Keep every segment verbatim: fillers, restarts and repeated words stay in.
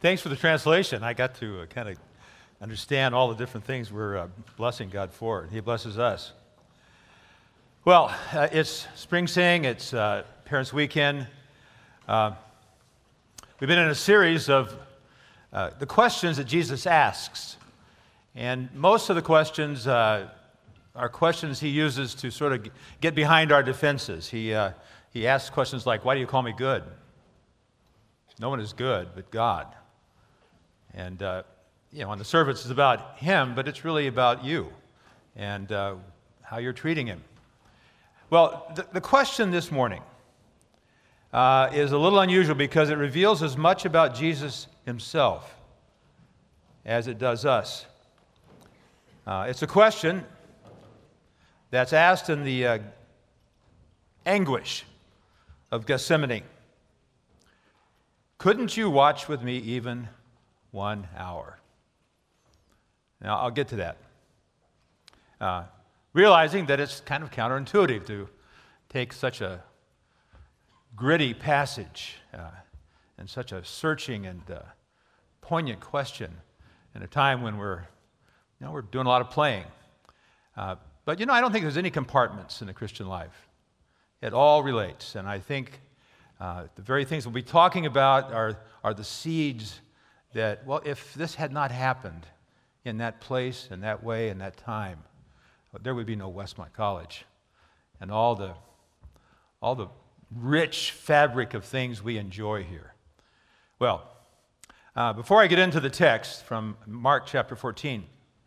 Thanks for the translation. I got to uh, kind of understand all the different things we're uh, blessing God for. He blesses us. Well, uh, it's Spring Sing. It's uh, Parents' Weekend. Uh, we've been in a series of uh, the questions that Jesus asks. And most of the questions uh, are questions he uses to sort of get behind our defenses. He, uh, he asks questions like, why do you call me good? No one is good but God. And, uh, you know, on the surface it's about him, but it's really about you and uh, how you're treating him. Well, the, the question this morning uh, is a little unusual because it reveals as much about Jesus himself as it does us. Uh, it's a question that's asked in the uh, anguish of Gethsemane. Couldn't you watch with me even one hour? Now, I'll get to that. Uh, realizing that it's kind of counterintuitive to take such a gritty passage uh, and such a searching and uh, poignant question in a time when we're, you know, we're doing a lot of playing. Uh, but, you know, I don't think there's any compartments in the Christian life. It all relates, and I think uh, the very things we'll be talking about are, are the seeds that, well, if this had not happened in that place, in that way, in that time, there would be no Westmont College. And all the, all the rich fabric of things we enjoy here. Well, uh, before I get into the text from Mark chapter fourteen,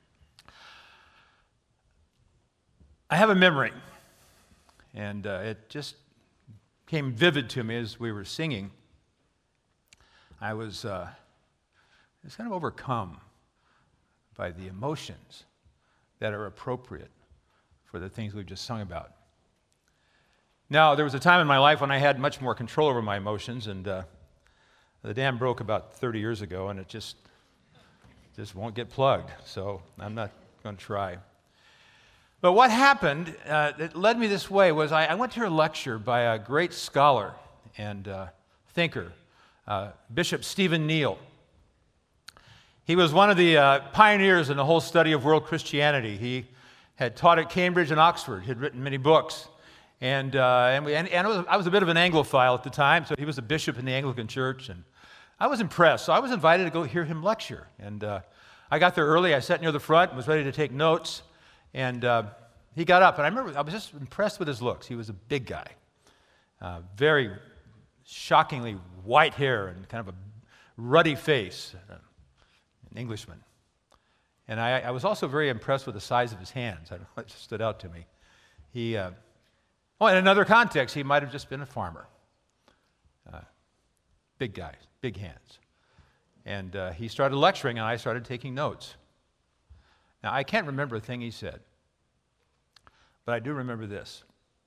I have a memory, and uh, it just came vivid to me as we were singing. I was... Uh, It's kind of overcome by the emotions that are appropriate for the things we've just sung about. Now, there was a time in my life when I had much more control over my emotions, and uh, the dam broke about thirty years ago, and it just, just won't get plugged, so I'm not going to try. But what happened uh, that led me this way was I, I went to a lecture by a great scholar and uh, thinker, uh, Bishop Stephen Neill. He was one of the uh, pioneers in the whole study of world Christianity. He had taught at Cambridge and Oxford. He had written many books. And, uh, and, we, and, and I, was, I was a bit of an Anglophile at the time, so he was a bishop in the Anglican Church. And I was impressed, so I was invited to go hear him lecture. And uh, I got there early. I sat near the front and was ready to take notes. And uh, he got up, and I remember I was just impressed with his looks. He was a big guy, uh, very shockingly white hair and kind of a ruddy face. An Englishman. And I, I was also very impressed with the size of his hands. I don't know, it just stood out to me. He, uh, oh, in another context, he might have just been a farmer. Uh, big guy, big hands. And uh, he started lecturing, and I started taking notes. Now, I can't remember a thing he said, but I do remember this.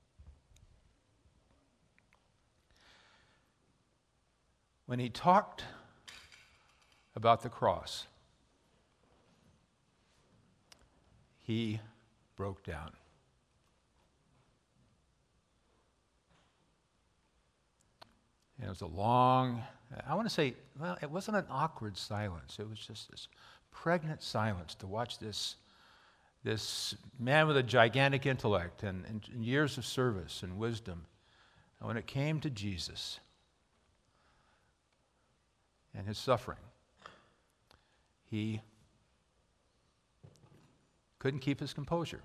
When he talked about the cross, he broke down. And it was a long, I want to say, well, it wasn't an awkward silence. It was just this pregnant silence to watch this, this man with a gigantic intellect and, and, and years of service and wisdom. And when it came to Jesus and his suffering, he couldn't keep his composure.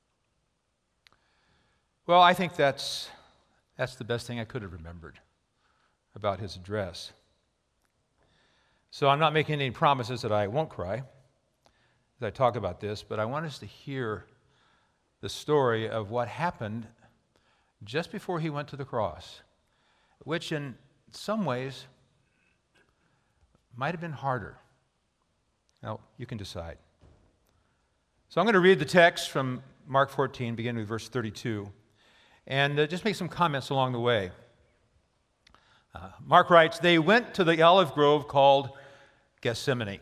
Well, I think that's, that's the best thing I could have remembered about his address. So I'm not making any promises that I won't cry as I talk about this, but I want us to hear the story of what happened just before he went to the cross, which in some ways might have been harder. Now, you can decide. So I'm going to read the text from Mark fourteen, beginning with verse thirty-two, and uh, just make some comments along the way. Uh, Mark writes, they went to the olive grove called Gethsemane.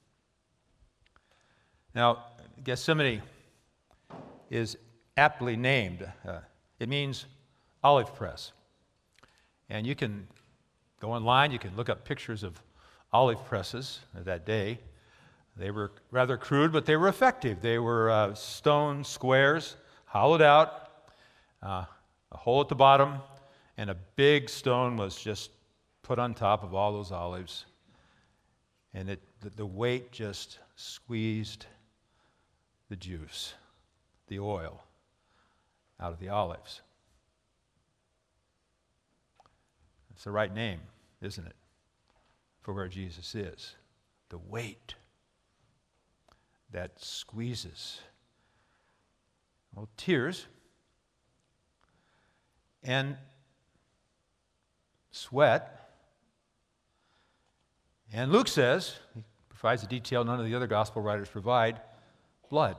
Now, Gethsemane is aptly named. Uh, it means olive press. And you can go online, you can look up pictures of olive presses of that day. They were rather crude, but they were effective. They were uh, stone squares, hollowed out, uh, a hole at the bottom, and a big stone was just put on top of all those olives. And it, the, the weight just squeezed the juice, the oil, out of the olives. It's the right name, isn't it, for where Jesus is. The weight that squeezes. Well, tears and sweat. And Luke says, he provides a detail none of the other gospel writers provide, blood.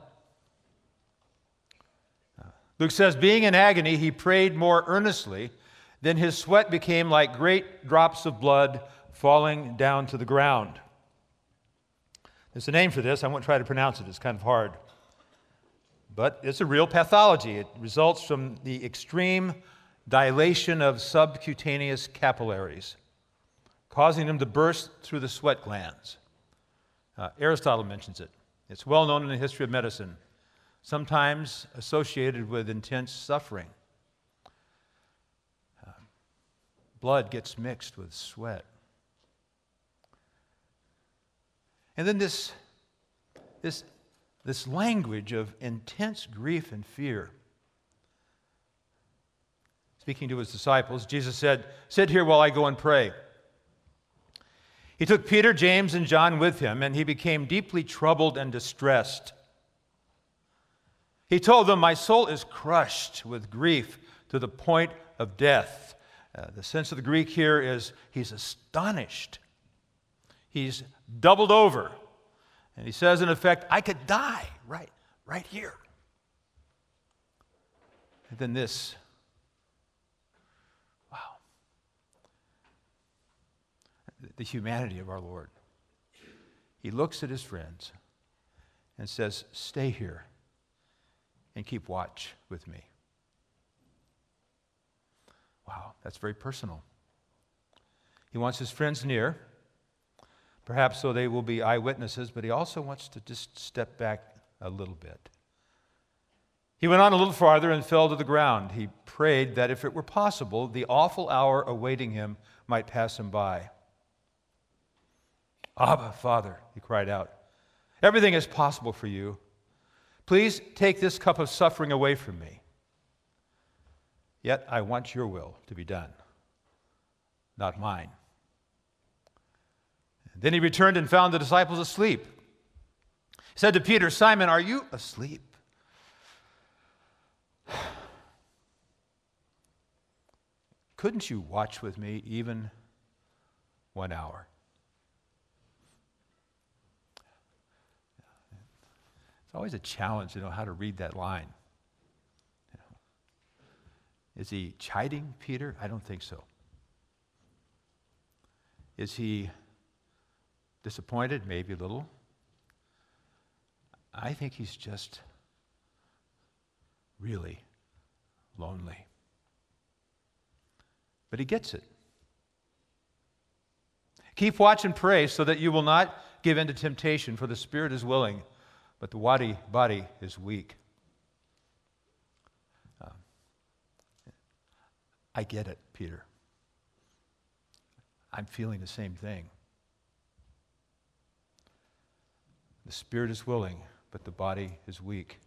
Uh, Luke says, being in agony, he prayed more earnestly. Then his sweat became like great drops of blood falling down to the ground. There's a name for this. I won't try to pronounce it. It's kind of hard. But it's a real pathology. It results from the extreme dilation of subcutaneous capillaries, causing them to burst through the sweat glands. Uh, Aristotle mentions it. It's well known in the history of medicine, sometimes associated with intense suffering. Uh, blood gets mixed with sweat. And then this, this, this language of intense grief and fear. Speaking to his disciples, Jesus said, "Sit here while I go and pray." He took Peter, James, and John with him, and he became deeply troubled and distressed. He told them, "My soul is crushed with grief to the point of death." Uh, the sense of the Greek here is he's astonished. He's doubled over. And he says, in effect, I could die right, right here. And then this. Wow. The humanity of our Lord. He looks at his friends and says, "Stay here and keep watch with me." Wow, that's very personal. He wants his friends near, perhaps so they will be eyewitnesses, but he also wants to just step back a little bit. He went on a little farther and fell to the ground. He prayed that if it were possible, the awful hour awaiting him might pass him by. "Abba, Father," he cried out, "everything is possible for you. Please take this cup of suffering away from me. Yet I want your will to be done, not mine." Then he returned and found the disciples asleep. He said to Peter, "Simon, are you asleep? Couldn't you watch with me even one hour?" It's always a challenge to know how to read that line. Is he chiding Peter? I don't think so. Is he disappointed? Maybe a little. I think he's just really lonely. But he gets it. Keep watch and pray so that you will not give in to temptation, for the spirit is willing, but the body, body is weak. Um, I get it, Peter. I'm feeling the same thing. The spirit is willing, but the body is weak.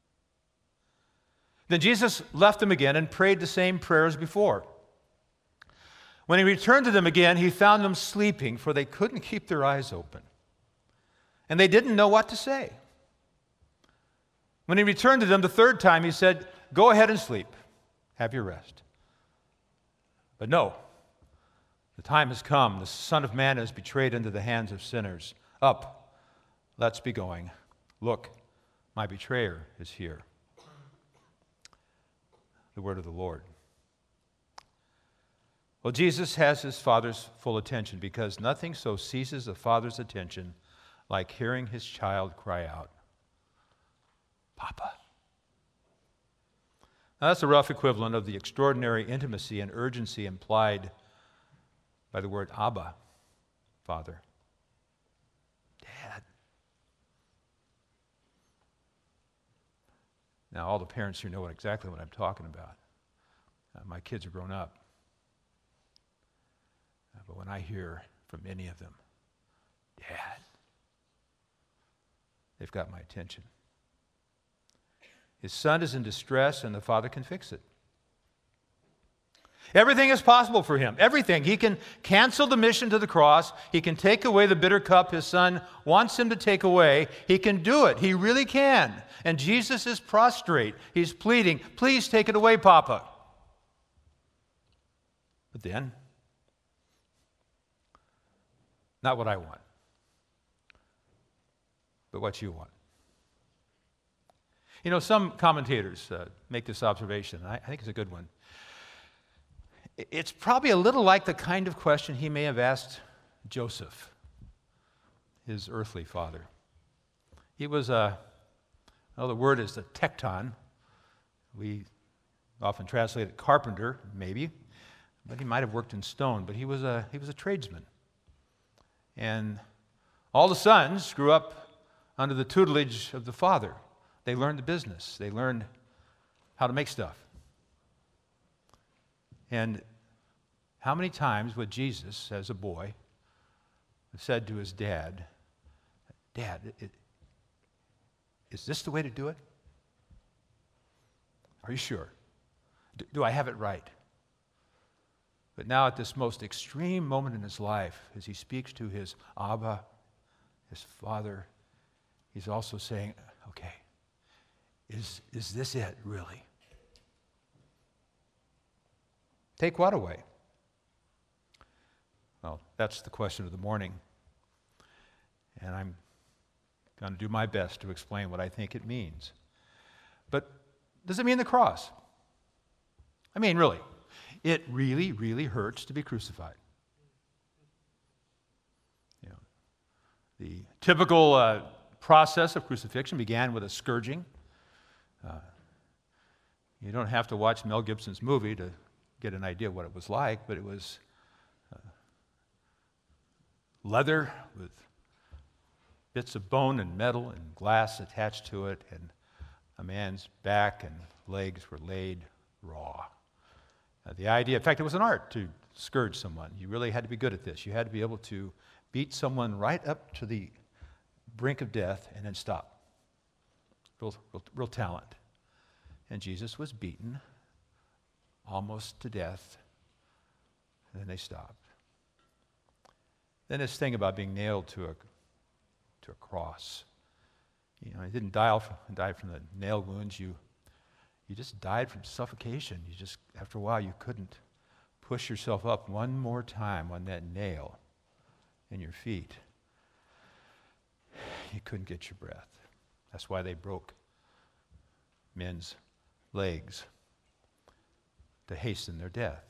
Then Jesus left them again and prayed the same prayer as before. When he returned to them again, he found them sleeping, for they couldn't keep their eyes open. And they didn't know what to say. When he returned to them the third time, he said, "Go ahead and sleep. Have your rest." But no, the time has come. The Son of Man is betrayed into the hands of sinners. Up, let's be going. Look, my betrayer is here. The word of the Lord. Well, Jesus has his Father's full attention, because nothing so seizes a father's attention like hearing his child cry out, "Papa." Now, that's a rough equivalent of the extraordinary intimacy and urgency implied by the word Abba, Father. Now, all the parents here know what, exactly what I'm talking about. Uh, my kids are grown up. Uh, but when I hear from any of them, Dad, they've got my attention. His son is in distress, and the father can fix it. Everything is possible for him. Everything. He can cancel the mission to the cross. He can take away the bitter cup his son wants him to take away. He can do it. He really can. And Jesus is prostrate. He's pleading, please take it away, Papa. But then, not what I want, but what you want. You know, some commentators uh, make this observation, and I, I think it's a good one. It's probably a little like the kind of question he may have asked Joseph, his earthly father. He was a, well, the word is the tekton. We often translate it carpenter, maybe, but he might have worked in stone, but he was a, he was a tradesman. And all the sons grew up under the tutelage of the father. They learned the business. They learned how to make stuff. And how many times would Jesus, as a boy, have said to his dad, Dad, it, is this the way to do it? Are you sure? Do, do I have it right? But now at this most extreme moment in his life, as he speaks to his Abba, his father, he's also saying, okay, is, is this it, really? Take what away? Well, that's the question of the morning. And I'm going to do my best to explain what I think it means. But does it mean the cross? I mean, really, it really, really hurts to be crucified. You know, the typical uh, process of crucifixion began with a scourging. Uh, you don't have to watch Mel Gibson's movie to get an idea of what it was like, but it was uh, leather with bits of bone and metal and glass attached to it, and a man's back and legs were laid raw. Uh, the idea, in fact, it was an art to scourge someone. You really had to be good at this. You had to be able to beat someone right up to the brink of death and then stop. Real, real, real talent. And Jesus was beaten almost to death, and then they stopped. Then this thing about being nailed to a to a cross. You know, he didn't die, off, die from the nail wounds. You you just died from suffocation. You just, after a while, you couldn't push yourself up one more time on that nail in your feet. You couldn't get your breath. That's why they broke men's legs to hasten their death.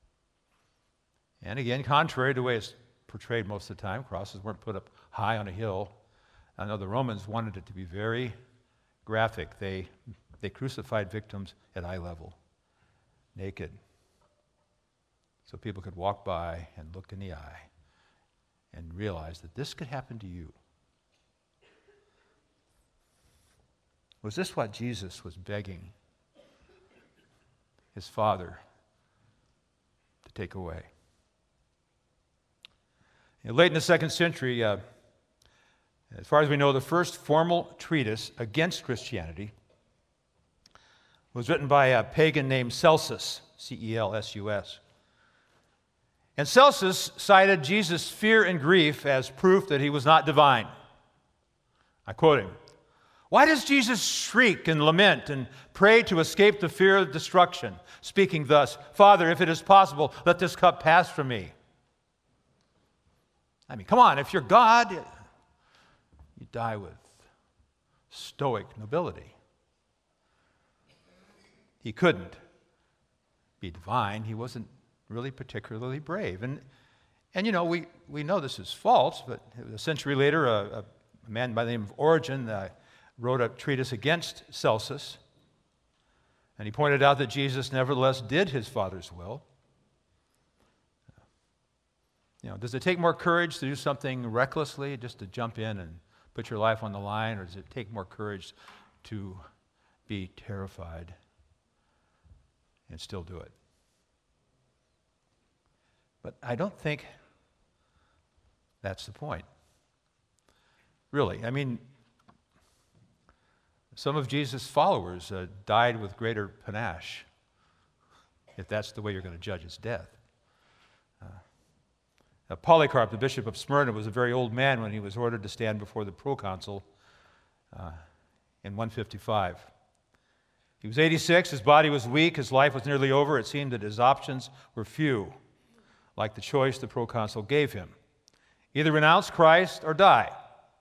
And again, contrary to the way it's portrayed most of the time, crosses weren't put up high on a hill. I know the Romans wanted it to be very graphic. They, they crucified victims at eye level, naked, so people could walk by and look in the eye and realize that this could happen to you. Was this what Jesus was begging his Father to take away? You know, late in the second century, uh, as far as we know, the first formal treatise against Christianity was written by a pagan named Celsus, C E L S U S. And Celsus cited Jesus' fear and grief as proof that he was not divine. I quote him. Why does Jesus shriek and lament and pray to escape the fear of destruction, speaking thus, Father, if it is possible, let this cup pass from me? I mean, come on, if you're God, you die with stoic nobility. He couldn't be divine. He wasn't really particularly brave. And, and you know, we, we know this is false, but a century later, a, a man by the name of Origen uh, wrote a treatise against Celsus, and he pointed out that Jesus nevertheless did his Father's will. You know, does it take more courage to do something recklessly, just to jump in and put your life on the line, or does it take more courage to be terrified, and still do it. But I don't think that's the point. Really, I mean, some of Jesus' followers uh, died with greater panache, if that's the way you're going to judge his death. Uh, uh, Polycarp, the bishop of Smyrna, was a very old man when he was ordered to stand before the proconsul uh, in one fifty-five. He was eighty-six, his body was weak, his life was nearly over. It seemed that his options were few, like the choice the proconsul gave him. Either renounce Christ or die.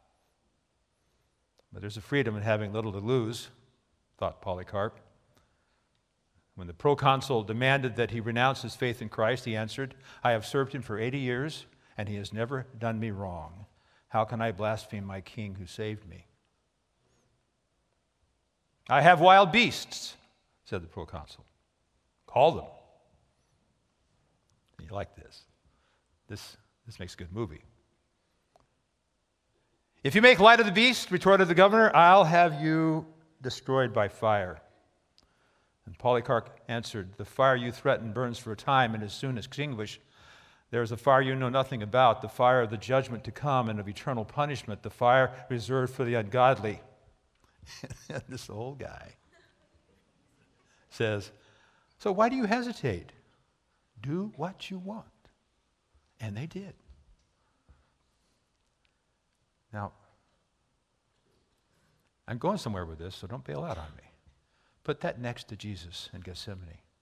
But there's a freedom in having little to lose, thought Polycarp. When the proconsul demanded that he renounce his faith in Christ, he answered, I have served him for eighty years, and he has never done me wrong. How can I blaspheme my king who saved me? I have wild beasts, said the proconsul. Call them. You like this. This, this makes a good movie. If you make light of the beast, retorted the governor, I'll have you destroyed by fire. And Polycarp answered, the fire you threaten burns for a time and is soon extinguished. There is a fire you know nothing about, the fire of the judgment to come and of eternal punishment, the fire reserved for the ungodly. This old guy says, so why do you hesitate? Do what you want. And they did. Now, I'm going somewhere with this, so don't bail out on me. Put that next to Jesus in Gethsemane.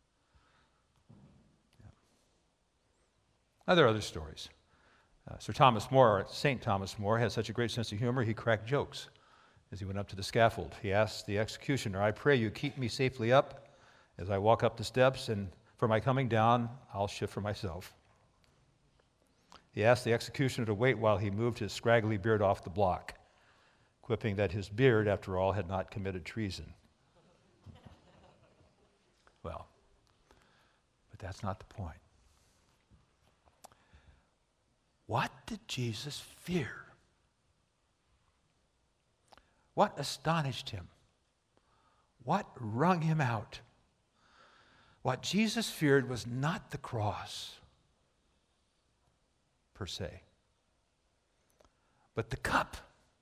Yeah. Now, there are other stories. Uh, Sir Thomas More, Saint Thomas More, has such a great sense of humor, he cracked jokes as he went up to the scaffold. He asked the executioner, I pray you keep me safely up as I walk up the steps, and for my coming down, I'll shift for myself. He asked the executioner to wait while he moved his scraggly beard off the block, quipping that his beard, after all, had not committed treason. Well, but that's not the point. What did Jesus fear? What astonished him? What wrung him out? What Jesus feared was not the cross, per se, but the cup.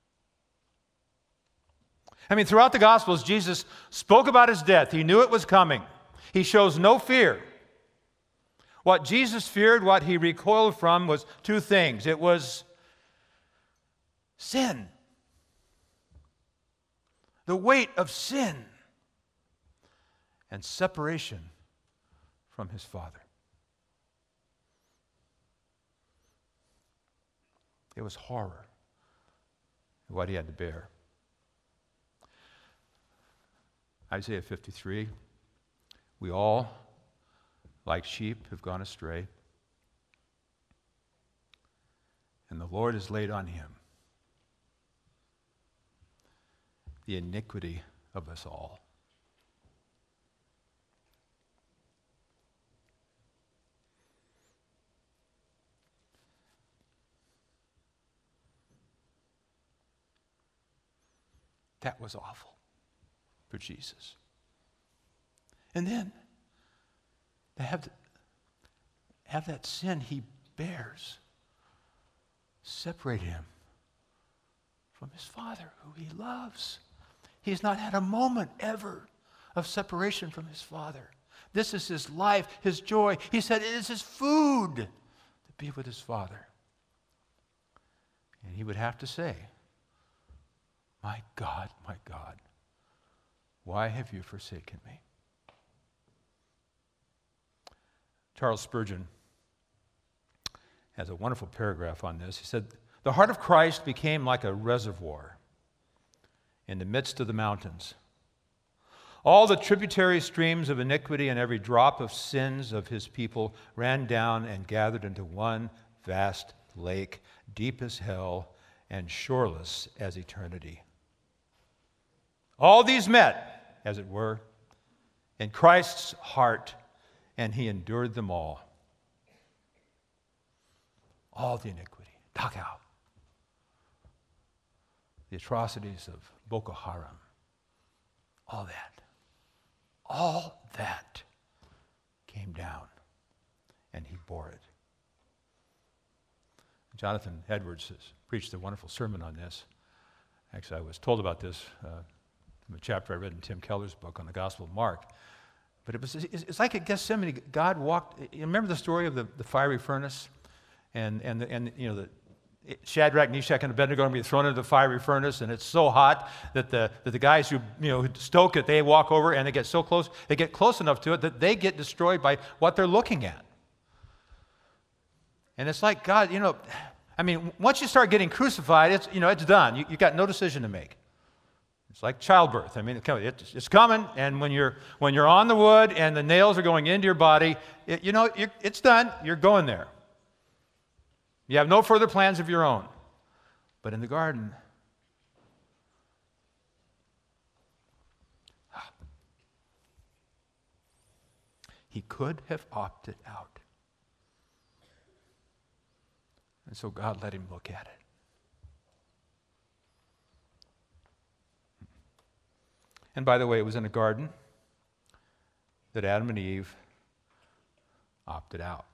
I mean, throughout the Gospels, Jesus spoke about his death. He knew it was coming. He shows no fear. What Jesus feared, what he recoiled from, was two things. It was sin, the weight of sin, and separation from his Father. It was horror, what he had to bear. Isaiah fifty-three, we all, like sheep, have gone astray, and the Lord has laid on him the iniquity of us all. That was awful for Jesus. And then to have, have that sin he bears separate him from his Father, who he loves. He's not had a moment ever of separation from his Father. This is his life, his joy. He said it is his food to be with his Father. And he would have to say, my God, my God, why have you forsaken me? Charles Spurgeon has a wonderful paragraph on this. He said, the heart of Christ became like a reservoir in the midst of the mountains. All the tributary streams of iniquity and every drop of sins of his people ran down and gathered into one vast lake, deep as hell and shoreless as eternity. All these met, as it were, in Christ's heart, and he endured them all. All the iniquity, Dachau, the atrocities of Boko Haram, all that. all that came down, and he bore it. Jonathan Edwards has preached a wonderful sermon on this. Actually, I was told about this uh, from a chapter I read in Tim Keller's book on the Gospel of Mark. But it was, it's like at Gethsemane, God walked, you remember the story of the, the fiery furnace? And, and, the, and you know, the Shadrach, Meshach, and Abednego are going to be thrown into the fiery furnace, and it's so hot that the, that the guys who, you know, who stoke it, they walk over and they get so close, they get close enough to it that they get destroyed by what they're looking at. And it's like, God, you know, I mean, once you start getting crucified, it's, you know, it's done. You, you got no decision to make. It's like childbirth. I mean, it's, it's coming, and when you're, when you're on the wood and the nails are going into your body, it, you know, you're, it's done. You're going there. You have no further plans of your own. But in the garden, he could have opted out. And so God let him look at it. And by the way, it was in a garden that Adam and Eve opted out.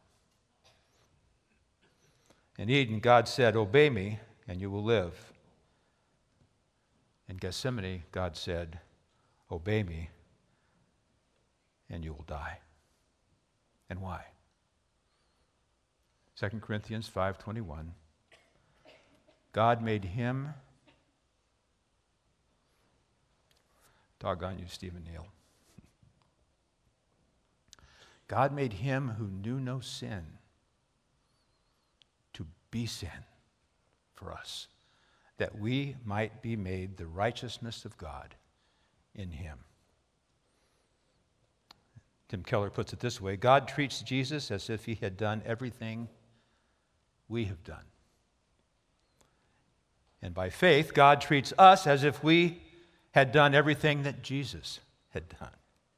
In Eden, God said, "Obey me, and you will live." In Gethsemane, God said, "Obey me, and you will die." And why? Second Corinthians five twenty-one. God made him, doggone you, Stephen Neal. God made him who knew no sin to be sin for us, that we might be made the righteousness of God in him. Tim Keller puts it this way: God treats Jesus as if he had done everything we have done. And by faith, God treats us as if we had done everything that Jesus had done.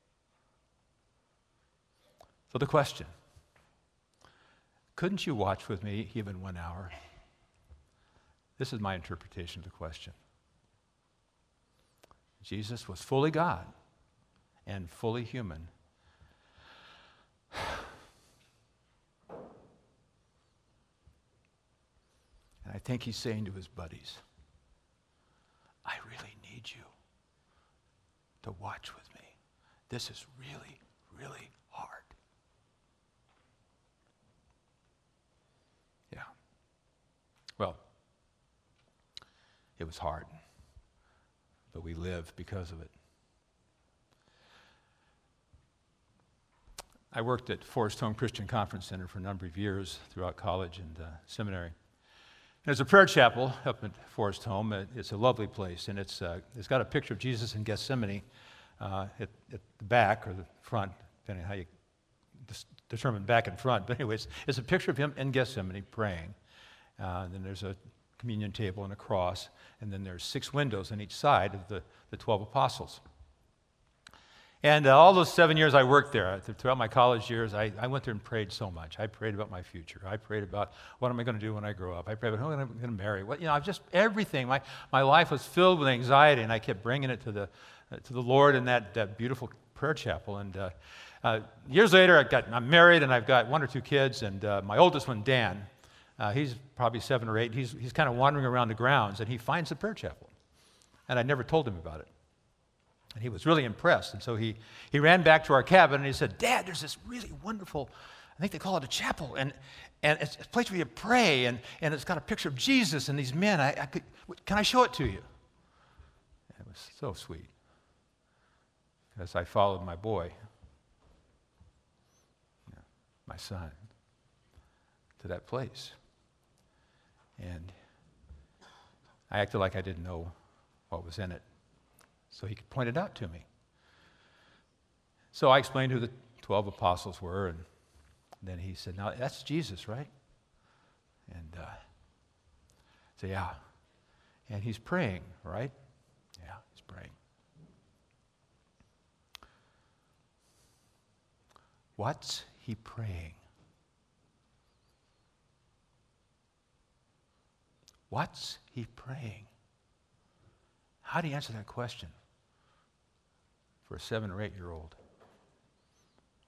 So the question, couldn't you watch with me even one hour? This is my interpretation of the question. Jesus was fully God and fully human. And I think he's saying to his buddies, I really need you to watch with me. This is really, really hard. Yeah. Well, it was hard, but we live because of it. I worked at Forest Home Christian Conference Center for a number of years throughout college and uh, seminary. There's a prayer chapel up at Forest Home. It's a lovely place, and it's uh, it's got a picture of Jesus in Gethsemane uh, at, at the back or the front, depending on how you dis- determine back and front. But anyways, it's a picture of him in Gethsemane praying. Uh, and then there's a communion table and a cross, and then there's six windows on each side of the, the twelve apostles. And uh, all those seven years I worked there, throughout my college years, I, I went there and prayed so much. I prayed about my future. I prayed about what am I going to do when I grow up. I prayed about who am I going to marry. What, you know, just everything. My, my life was filled with anxiety, and I kept bringing it to the uh, to the Lord in that, that beautiful prayer chapel. And uh, uh, years later, I got, I'm married, and I've got one or two kids. And uh, my oldest one, Dan, uh, he's probably seven or eight. He's he's kind of wandering around the grounds, and he finds the prayer chapel. And I never told him about it. And he was really impressed. And so he, he ran back to our cabin and he said, Dad, there's this really wonderful, I think they call it a chapel. And, and it's a place where you pray. And, and it's got a picture of Jesus and these men. I, I could, can I show it to you? And it was so sweet. As I followed my boy, you know, my son, to that place. And I acted like I didn't know what was in it, so he could point it out to me. So I explained who the twelve apostles were, and then he said, now, that's Jesus, right? And uh, I said, yeah. And he's praying, right? Yeah, he's praying. What's he praying? What's he praying? How do you answer that question for a seven or eight year old?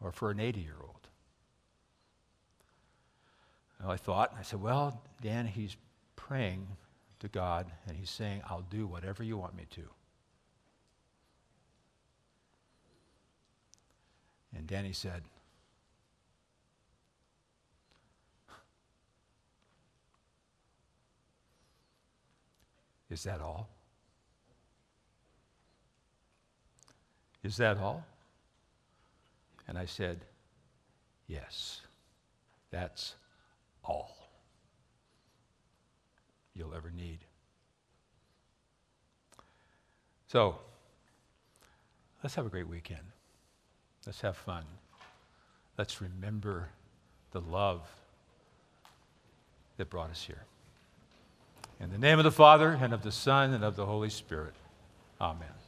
or for an eighty-year-old? Well, I thought, and I said, well, Dan, he's praying to God, and he's saying, I'll do whatever you want me to. And Danny said, is that all? Is that all? And I said, yes, that's all you'll ever need. So, let's have a great weekend. Let's have fun. Let's remember the love that brought us here. In the name of the Father, and of the Son, and of the Holy Spirit. Amen.